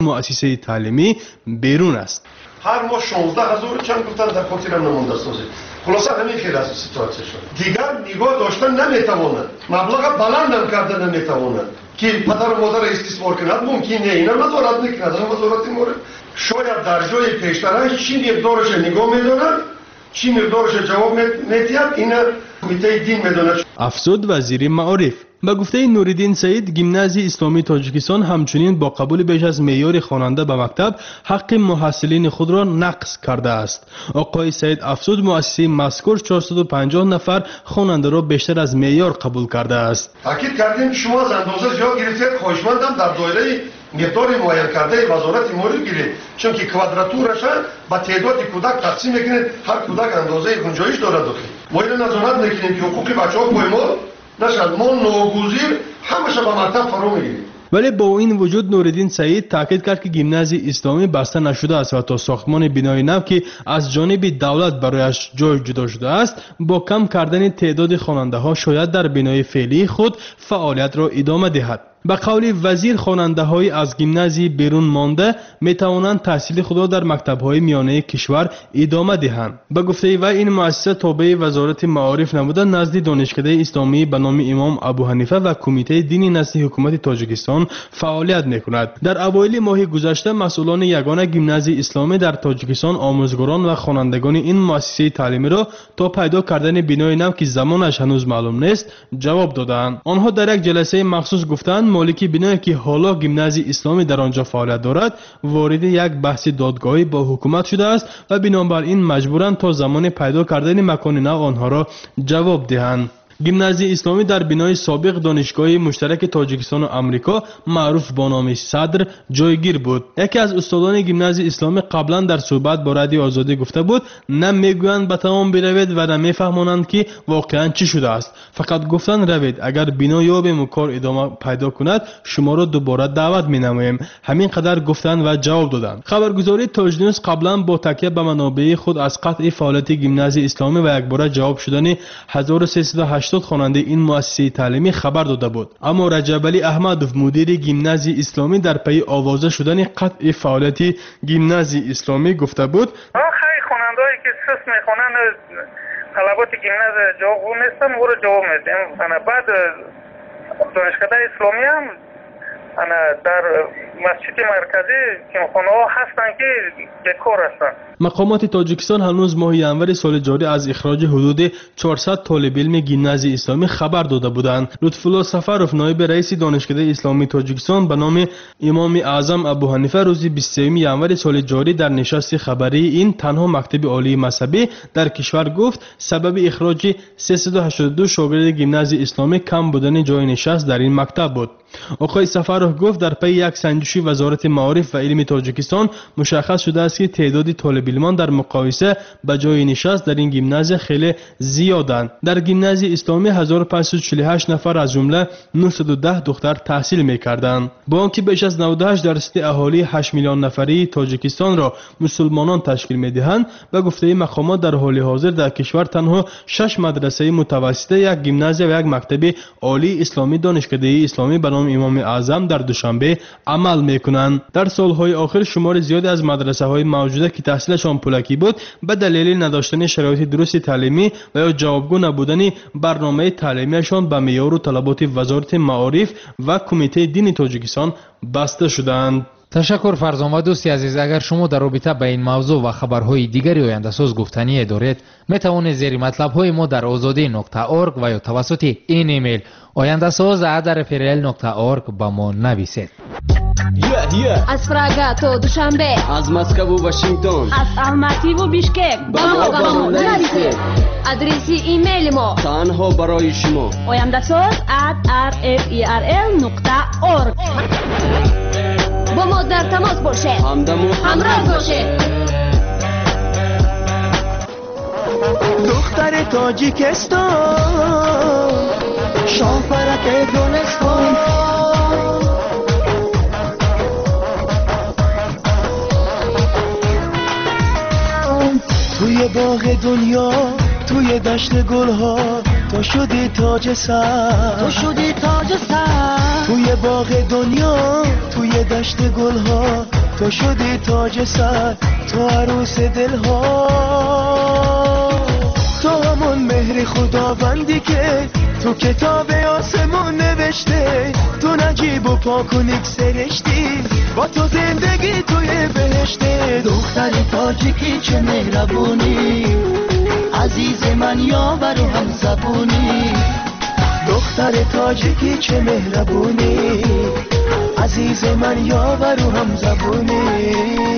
مؤسسه تعلیمی بیرون است. هر ماه 16000 چند گفتن در خاطر نمونده سازی. خلاصه همین خیلی از سیتواسیون شد. دیگر نگاه داشتن نمیتواند. مبلغ بلند هم کردن نمیتواند. که پدر و مادر استثمار کند ممکنه اینا نظارت نکند. وزارت مورد شاید در جای پیشتر چی مقدارش نگاه میدونن، چی مقدارش جواب میدهد، اینا کمیته دین میدونه. افزود وزیر معارف. به گفته نوریدین سعید، گیمنازی اسلامی تاجیکستان همچنین با قبول بیش از معیار خواننده به مکتب حق محصلین خود را نقض کرده است. آقای سعید افزود مؤسسه مذکور 450 نفر خواننده را بیشتر از معیار قبول کرده است. تاکید کردیم که شما از اندازه زیاد گرفتید، خواهشمندم در دایره مقدار معین کرده وزارت مالیه گیرید، چون که کوادراتورش با تعداد کودک تقسیم میکنید، هر کودک اندازه گنجایش دارد. ما اینو نظارت میکنیم که حقوق بچه‌ها پایمال نشد، ما ناگزیر همشه به مکتب فرو میگیریم. ولی با این وجود نوریدین سعید تاکید کرد که گیمنازی اسلامی بسته نشده است و تا ساختمان بنای نو که از جانب دولت برایش جای جدا شده است، با کم کردن تعداد خواننده ها شاید در بنای فعلی خود فعالیت را ادامه دهد. به قول وزیر، خواننده های از گیمنازی بیرون مانده می توانند تحصیل خود را در مکتب های میانه کشور ادامه دهند. به گفته وی این مؤسسه تابع وزارت معارف نموده نزد دانشکده اسلامی به نام امام ابو حنیفه و کمیته دینی نزد حکومت تاجیکستان فعالیت می کند. در اوایل ماه گذشته مسئولان یگانه گیمنازی اسلامی در تاجیکستان آموزگاران و خوانندگان این مؤسسه تعلیمی را تا پیدا کردن بنای نو که زمانش هنوز معلوم نیست جواب دادند. آنها در یک جلسه مخصوص گفتند مالکی بنایی که حالا گیمنازی اسلامی در آنجا فعالیت دارد وارد یک بحث دادگاهی با حکومت شده است و بنابراین مجبورند تا زمان پیدا کردن مکان نو آنها را جواب دهند. گیمنازی اسلامی در بنای سابق دانشگاه مشترک تاجیکستان و آمریکا معروف با نام صدر جایگیر بود. یکی از استادان گیمنازی اسلامی قبلا در صحبت با رادیو آزادی گفته بود نه میگویند به تمام بروید و نه میفهمانند که واقعا چی شده است، فقط گفتن روید، اگر بنا یابیم و کار ادامه پیدا کند شما را دوباره دعوت مینماییم. همین قدر گفتند و جواب دادند. خبرگزاری تاج نیوز قبلا با تکیه به منابع خود از قطع فعالیت گیمنازی اسلامی و یکباره جواب شدن 1380 خواننده این مؤسسه تعلیمی خبر داده بود، اما رجب علی احمدوف مدیر گیمنازی اسلامی در پی آوازه شدن قطع فعالیت گیمنازی اسلامی گفته بود خیلی خواننده‌ای که سست میخونن طلبات گیمنازی جواب نیستن و رو جواب میدیم. بعد دانشکده اسلامی هم در مسجد مرکزی کمخانه ها هستن که بیکار هستن. مقامات تاجیکستان هنوز ماه ینور سال جاری از اخراج حدود 400 طالب علم گیمنازی اسلامی خبر داده بودند. لطفالله سفروف نایب رئیس دانشکده اسلامی تاجیکستان به نام امام اعظم ابو حنیفه روز 23 ینور سال جاری در نشست خبری این تنها مکتب عالی مذهبی در کشور گفت سبب اخراج 382 شاگرد گیمنازی اسلامی کم بودن جای نشست در این مکتب بود. آقای سفروف گفت در پی یک سنجش وزارت معارف و علم تاجیکستان مشخص شده است که تعداد طالب علمان در مقایسه با جای نشست در این گیمنازی خیلی زیادند. در گیمنازی اسلامی 1548 نفر از جمله 910 دختر تحصیل می‌کردند. با آنکه بیش از 98% اهالی 8 میلیون نفری تاجیکستان را مسلمانان تشکیل می‌دهند، به گفته مقامات در حال حاضر در کشور تنها 6 مدرسه متوسطه، یک گیمنازی و یک مکتب عالی اسلامی دانشکده اسلامی به نام امام اعظم در دوشنبه عمل می‌کنند. در سال‌های آخر شمار زیادی از مدرسه‌های موجوده که تحصیلشان پولکی بود به دلیل نداشتن شرایط درست تعلیمی و یا جوابگو نبودن برنامه تعلیمیشان به معیار و طلبات وزارت معارف و کمیته دین تاجیکستان بسته شدند. تشکر فرزان. و دوستی عزیز، اگر شما در رابطه با این موضوع و خبرهای دیگری آینده ساز گفتنی دارید می توانید زیر مطلب های ما در azadi.org و یا توسط این ایمیل ayandasaz@frl.org با ما نویسید. از پراگ تا دوشنبه، از مسکو و واشنگتن، از الماتی و بیشکک با ما نویسید. آدرس ایمیل ما تنها برای شما ayandasaz@frl.org. با ما در تماس باشید، همراه باشید. دختر تاجیکستان، شاهپرک دونستان، توی باغ دنیا، توی دشت گلها، تو شدی تاج سر، تو شدی تاج سر، توی باغ دنیا، توی دشت گلها، تو شدی تاج سر، تو عروس دلها. تو همون مهر خداوندی که تو کتاب آسمون نوشته، تو نجیب و پاکونیک سرشتی، با تو زندگی توی بهشته. دختر تاجیکی چه مهربونی، عزیز من یاور و هم زبونی. دختر تاجیکی چه مهربونی، عزیز من یاور و هم زبونی.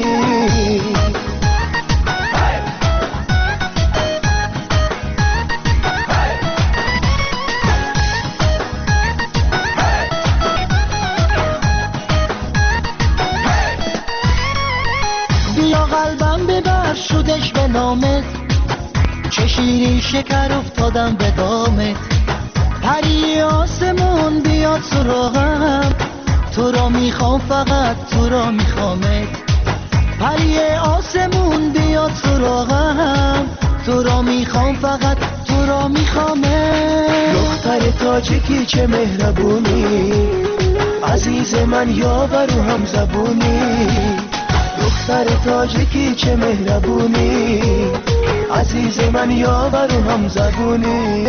بیا قلبم ببر شدش به نامت، چه شیرین شکر افتادم به دامت. پری آسمون بیاد سراغم، تو را میخوام فقط تو را میخوامت. پری آسمون بیاد سراغم، تو را میخوام فقط تو را میخوامت. دختر تاجیکی چه مهربونی، عزیز من یاور و هم زبونی. دختر تاجیکی چه مهربونی، عزیز من یاور و هم زبونی.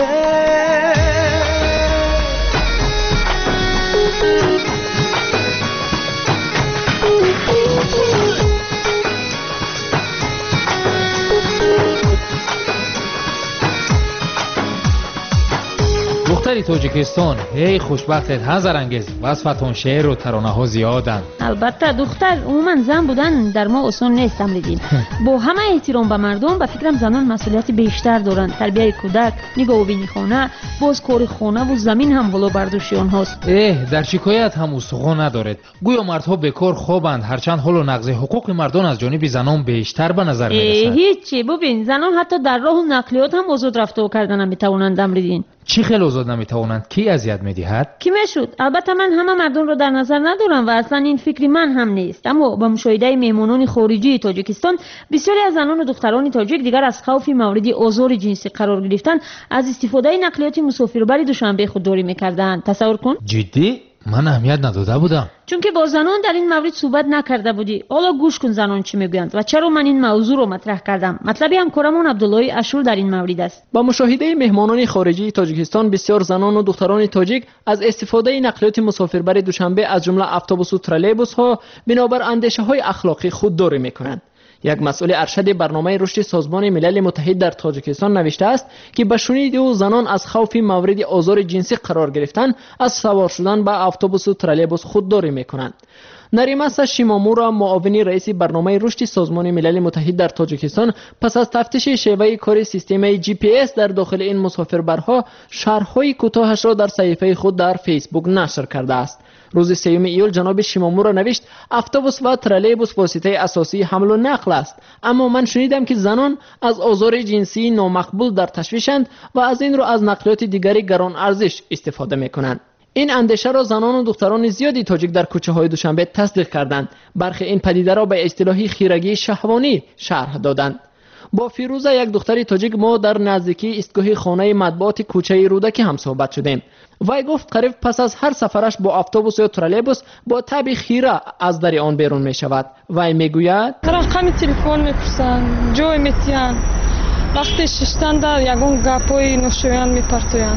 دختری تاجیکستان، ای خوشبختت هزار انگیز، وصفتون شعر و ترانه ها زیادن. البته دختر عموما زن بودن در ما آسان نیست تمریدین. با همه احترام به مردم به فکرم زنان مسئولیت بیشتر دارن. تربیت کودک، نگاه و بینی خانه، باز کار خانه و زمین هم بالا برداشت آنهاست. در شکایت هم استخوان ندارد. گویا مردها بکار خوابند، هرچند حال و نقض حقوق مردان از جانب زنان بیشتر به نظر میرسد. هیچی، ببین زنان حتی در راه و نقلیات هم آزاد رفتار کردن هم میتوانند تمریدین. چی خیلی آزاد نمیتوانند؟ کی اذیت میدهد؟ کی میشد؟ البته من همه مردم رو در نظر ندارم و اصلا این فکری من هم نیست، اما با مشاهده مهمانان خارجی تاجیکستان بسیاری از زنان و دختران تاجیک دیگر از خوف مورد آزار جنسی قرار گرفتن از استفاده نقلیات مسافربری دوشنبه خودداری میکردند. تصور کن. جدی؟ من اهمیت نداده بودم، چون که با زنان در این مورد صحبت نکرده بودی. حالا گوش کن زنان چی میگویند و چرا من این موضوع رو مطرح کردم. مطلبی همکارمون عبدالله اشور در این مورد است. با مشاهده مهمانان خارجی تاجیکستان بسیار زنان و دختران تاجیک از استفاده نقلیات مسافربر دوشنبه از جمله اتوبوس و ترولبوس ها بنابر اندیشه های اخلاقی خودداری میکنند. یک مسئول ارشد برنامه رشد سازمان ملل متحد در تاجیکستان نوشته است که به شنید او زنان از خوف مورد آزار جنسی قرار گرفتن از سوار شدن به اتوبوس و ترولبوس خودداری میکنند. نریمسا شیمامورا، معاون رئیس برنامه رشد سازمان ملل متحد در تاجیکستان، پس از تفتیش شیوه کار سیستم GPS در داخل این مسافربرها شرح‌های کوتاهش را در صفحه خود در فیسبوک نشر کرده است. روز 3 ایول جناب شیمامورا نوشت اتوبوس و ترولبوس واسطه اساسی حمل و نقل است، اما من شنیدم که زنان از آزار جنسی نامقبول در تشویشند و از این رو از نقلیات دیگری گران ارزش استفاده میکنند. این اندیشه را زنان و دختران زیادی تاجیک در کوچه های دوشنبه تصدیق کردند. برخی این پدیده را به اصطلاح خیرگی شهوانی شرح دادند. با فیروزه، یک دختر تاجیک، ما در نزدیکی ایستگاه خانه مطبوعات کوچه رودکی هم صحبت شدیم. وی گفت قریب پس از هر سفرش با اتوبوس یا ترولبوس با تب خیره از در آن بیرون می شود. وی میگوید رقم تلفن میپرسند، جای میتین، وقتی ششتن در یگون گپای نوشویان میپرتویند.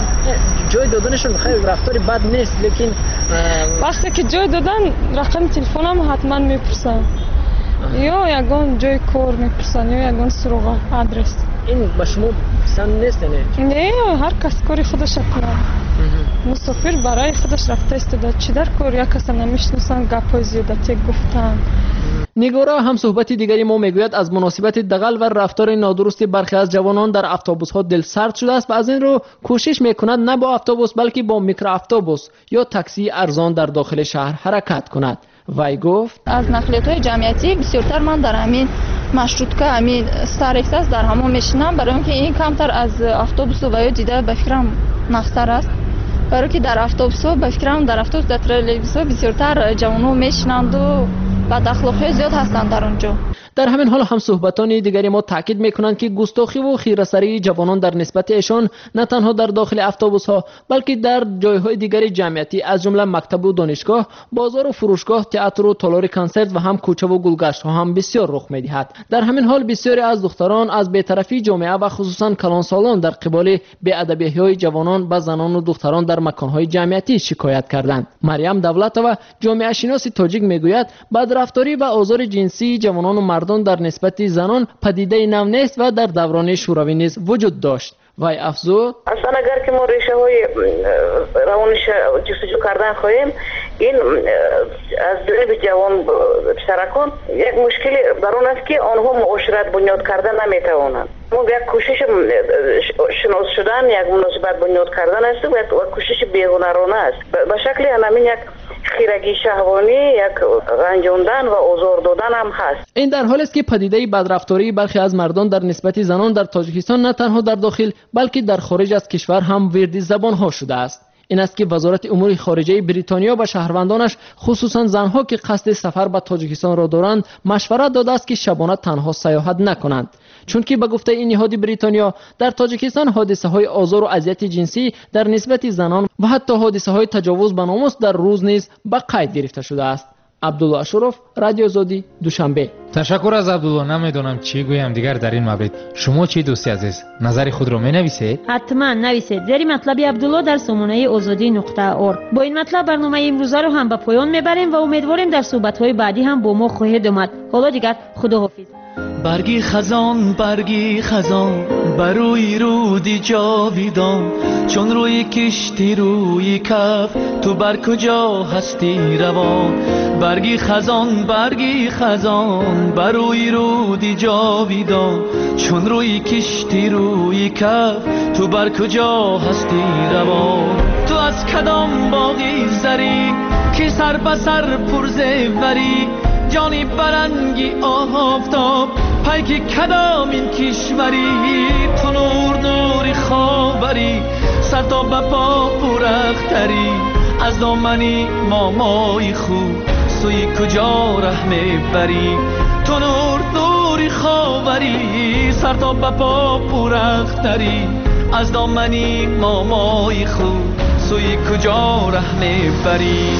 جای دادنشون خیلی رفتاری بد نیست، لیکن وقتی که جای دادن رقم تلفنم حتما میپرسن، یا یگون جای کار میپرسن یا یگون سراغ آدرس. این به شما پسند نیست؟ نه، هر کس کاری خودش کنه. مسافر برای خودش رفته استاده، چی در کار یا کس نمیشناسن گپای زیادتی گفتن. نگارا هم صحبتی دیگری ما میگوید از مناسبت دغل و رفتار نادرست برخی از جوانان در اتوبوس ها دل سرد شده است و از این رو کوشش میکند نه با اتوبوس بلکه با میکرو اتوبوس یا تاکسی ارزان در داخل شهر حرکت کند. وی گفت از نقلیات های جمعیتی بسیارتر من در همین مشروطه همین استاریکس است در همون میشنم، برای اینکه این کمتر از اتوبوس و یا دیده به فکرم نختر است، برای که در اتوبوس به فکرم در اتوبوس در ترولبوس بسیارتر جوانو میشنند و بد اخلاقی زیاد هستند در اونجا. در همین حال هم صحبتان دیگری ما تاکید میکنند که گستاخی و خیره‌سری جوانان در نسبت ایشان نه تنها در داخل اتوبوس ها بلکه در جایهای دیگر جمعیتی از جمله مکتب و دانشگاه، بازار و فروشگاه، تئاتر و تالار کنسرت و هم کوچه و گلگشت ها هم بسیار رخ میدهد. در همین حال بسیاری از دختران از بی‌طرفی جامعه و خصوصا کلانسالان در قبال بی‌ادبی‌های جوانان و زنان و دختران در مکان‌های جمعیتی شکایت کردند. مریم دولتова جامعه شناس تاجیک میگوید بدرفتاری و آزار جنسی جوانان و مردان در نسبت زنان پدیده نو نیست و در دوران شوروی نیز وجود داشت. وای افزود اصلا اگر که ما ریشه های روانش جستجو کردن خواهیم، این از جانب جوان پسرکان یک مشکلی در اون است که آنها معاشرت بنیاد کردن نمیتوانند. ما یک کوشش شناس شدن، یک مناسبت بنیاد کردن است و کوشش بی‌هنرانه است. به شکل همین یک خیرگی شهوانی، یک رنجاندن و آزار دادن هم هست. این در حالی است که پدیده بدرفتاری برخی از مردان در نسبت زنان در تاجیکستان نه تنها در داخل بلکه در خارج از کشور هم وردی زبان ها شده است. این است که وزارت امور خارجه بریتانیا به شهروندانش خصوصا زنها که قصد سفر به تاجیکستان را دارند مشورت داده است که شبانه تنها سیاحت نکنند، چون که به گفته این نهاد بریتانیا در تاجیکستان حادثه های آزار و اذیت جنسی در نسبت زنان و حتی حادثه های تجاوز به ناموس در روز نیز به قید گرفته شده است. عبدالله اشرف، رادیو آزادی، دوشنبه. تشکر از عبدالله. نمیدونم چی گویم دیگر در این مورد. شما چی دوستی عزیز؟ نظر خود را می نویسید؟ حتما نویسید. زیر مطلب عبدالله در سامانه azadi.org. با این مطلب برنامه امروزه رو هم به پایان میبریم و امیدواریم در صحبت‌های بعدی هم با ما خواهید اومد. حالا دیگر خداحافظ. برگی خزان بروی رودی جاویدان، چون روی کشتی روی کف تو بر کجا هستی روان. برگی خزان بروی رودی جاویدان، چون روی کشتی روی کف تو بر کجا هستی روان. تو از کدام باغی زری که سر به سر پرزوری، جانی برنگی آفتاب پیک کدام این کشوری. تو نوری خاوری سر تا به پا پرختری، از دامنی مامای خود سوی کجا ره میبری. تو نوری خاوری سر تا به پا پرختری، از دامنی مامای خود سوی کجا ره میبری.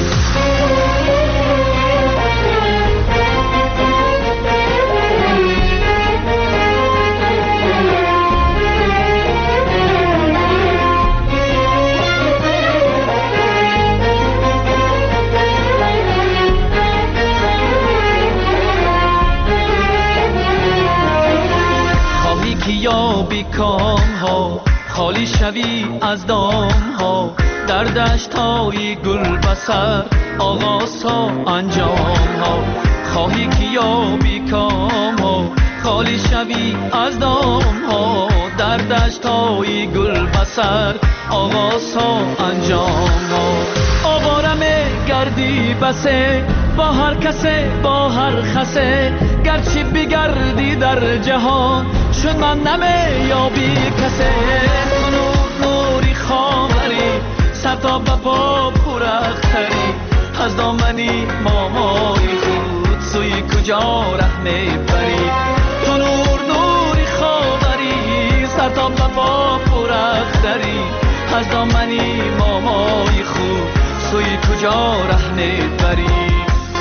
یا بیکام ها خالی شوی از دام ها، در دشت های گل بسر آغاز ها انجام ها. خواهی که یا بیکام ها خالی شوی از دام ها، در دشت های گل بسر آغاز ها انجام ها. آوارم گردی بسه با هر کسه با هر خسه، گرچه بگردی در جهان چون من نمی یابی کسه. نوری خاوری سر تا به پا پرختری، از دامنی مامای خود سوی کجا ره میبری. تو نوری خاوری سر تا به پا پرختری، از دامنی مامای خود سوی کجا ره میبری.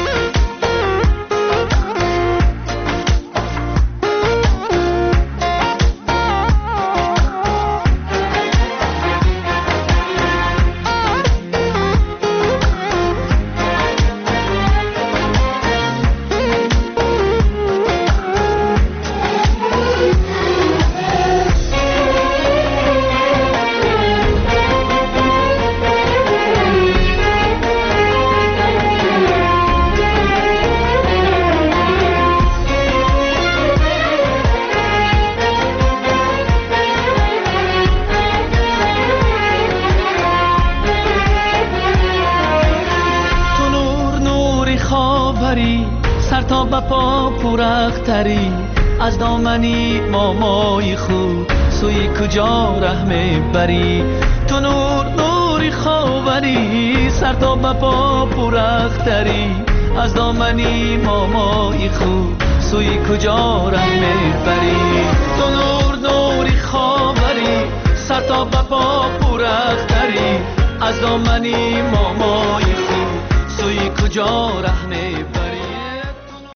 سر تا به پا پرختری، از دامنی مامای خود سوی کجا ره میبری. تو نوری خاوری سر تا به پا پرختری، از دامنی مامای خود سوی کجا ره میبری تو نوری خاوری سر تا بپا پورختری از دامنی مامای خود سوی کجا ره میبری